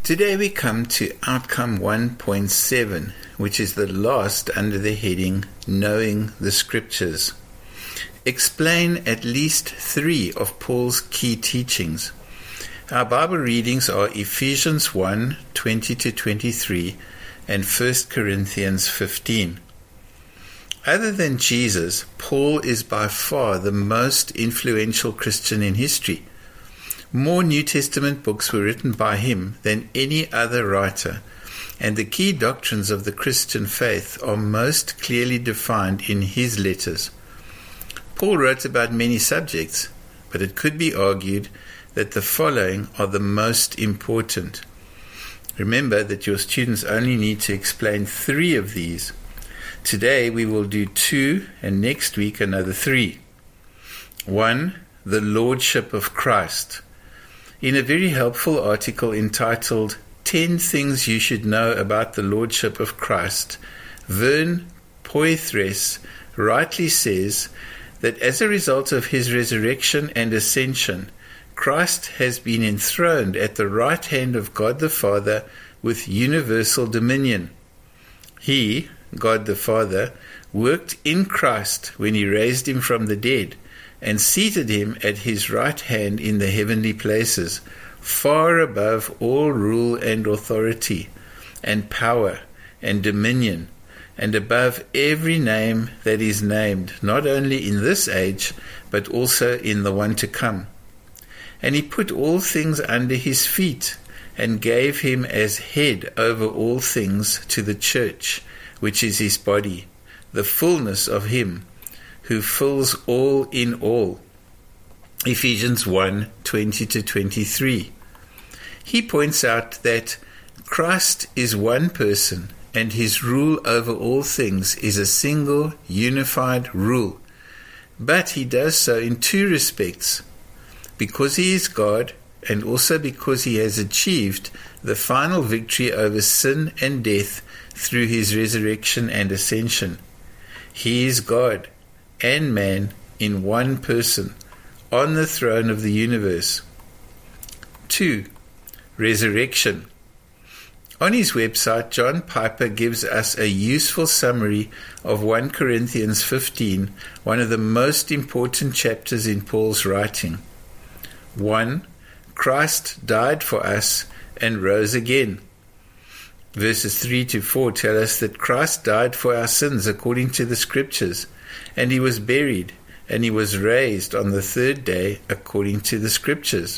Today we come to outcome 1.7, which is the last under the heading Knowing the Scriptures. Explain at least 3 of Paul's key teachings. Our Bible readings are Ephesians 1, 20-23 and 1 Corinthians 15. Other than Jesus, Paul is by far the most influential Christian in history. More New Testament books were written by him than any other writer, and the key doctrines of the Christian faith are most clearly defined in his letters. Paul wrote about many subjects, but it could be argued that the following are the most important. Remember that your students only need to explain 3 of these. Today we will do 2 and next week another 3. 1. The Lordship of Christ. In a very helpful article entitled 10 Things You Should Know About the Lordship of Christ, Vern Poythress rightly says that as a result of his resurrection and ascension, Christ has been enthroned at the right hand of God the Father with universal dominion. He, God the Father, worked in Christ when he raised him from the dead and seated him at his right hand in the heavenly places, far above all rule and authority and power and dominion, and above every name that is named, not only in this age, but also in the one to come. And he put all things under his feet, and gave him as head over all things to the church, which is his body, the fullness of him who fills all in all. Ephesians 1, 20-23. He points out that Christ is one person, and his rule over all things is a single, unified rule. But he does so in 2 respects, because he is God, and also because he has achieved the final victory over sin and death through his resurrection and ascension. He is God and man in one person, on the throne of the universe. 2. Resurrection. On his website, John Piper gives us a useful summary of 1 Corinthians 15, one of the most important chapters in Paul's writing. 1. Christ died for us and rose again. Verses 3-4 tell us that Christ died for our sins according to the Scriptures, and he was buried, and he was raised on the 3rd day according to the Scriptures.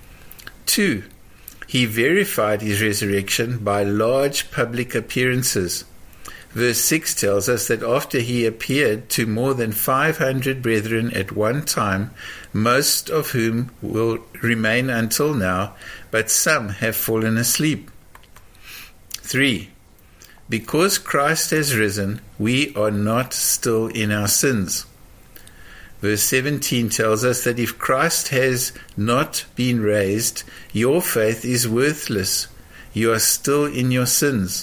2. He verified his resurrection by large public appearances. Verse 6 tells us that after he appeared to more than 500 brethren at one time, most of whom will remain until now, but some have fallen asleep. 3. Because Christ has risen, we are not still in our sins. Verse 17 tells us that if Christ has not been raised, your faith is worthless. You are still in your sins.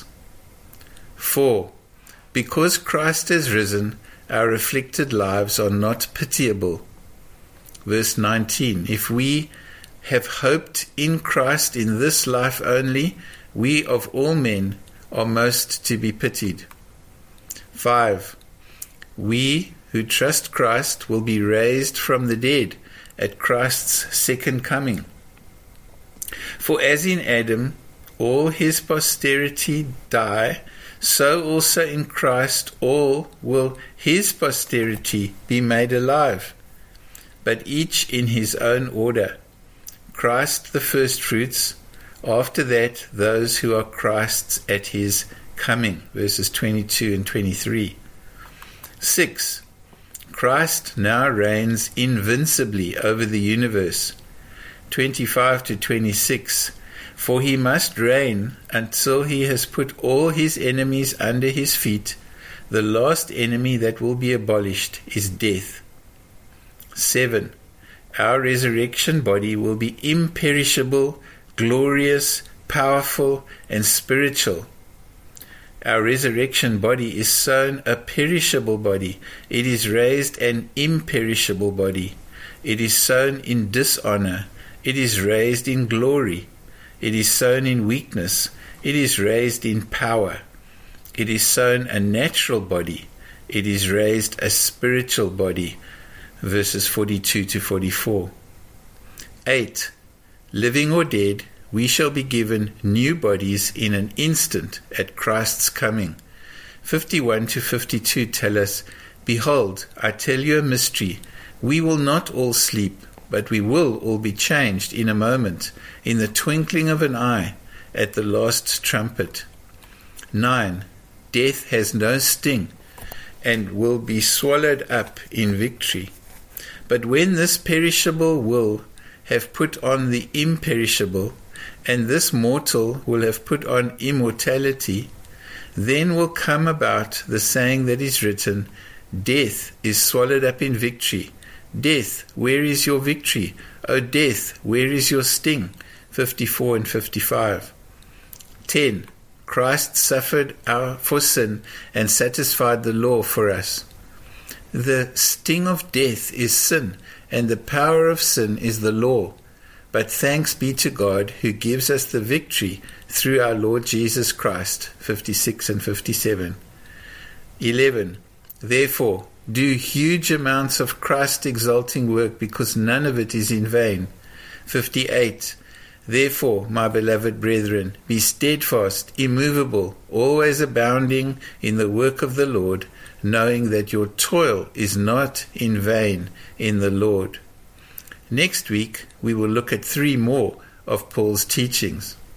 4. Because Christ has risen, our afflicted lives are not pitiable. Verse 19. If we have hoped in Christ in this life only, we of all men are most to be pitied. 5. We who trust Christ will be raised from the dead at Christ's second coming. For as in Adam all his posterity die, so also in Christ all will his posterity be made alive, but each in his own order. Christ the firstfruits, after that those who are Christ's at his coming. Verses 22 and 23. 6. Christ now reigns invincibly over the universe. 25-26. For he must reign until he has put all his enemies under his feet. The last enemy that will be abolished is death. 7. Our resurrection body will be imperishable, glorious, powerful, and spiritual. Our resurrection body is sown a perishable body. It is raised an imperishable body. It is sown in dishonor. It is raised in glory. It is sown in weakness. It is raised in power. It is sown a natural body. It is raised a spiritual body. Verses 42 to 44. 8. Living or dead, we shall be given new bodies in an instant at Christ's coming. 51 to 52 tell us, Behold, I tell you a mystery. We will not all sleep, but we will all be changed in a moment, in the twinkling of an eye, at the last trumpet. 9. Death has no sting, and will be swallowed up in victory. But when this perishable will have put on the imperishable, and this mortal will have put on immortality, then will come about the saying that is written, Death is swallowed up in victory. Death, where is your victory? O death, where is your sting? 54 and 55. 10. Christ suffered for sin and satisfied the law for us. The sting of death is sin, and the power of sin is the law. But thanks be to God who gives us the victory through our Lord Jesus Christ. 56 and 57. 11. Therefore, do huge amounts of Christ-exalting work, because none of it is in vain. 58. Therefore, my beloved brethren, be steadfast, immovable, always abounding in the work of the Lord, knowing that your toil is not in vain in the Lord. Next week, we will look at 3 more of Paul's teachings.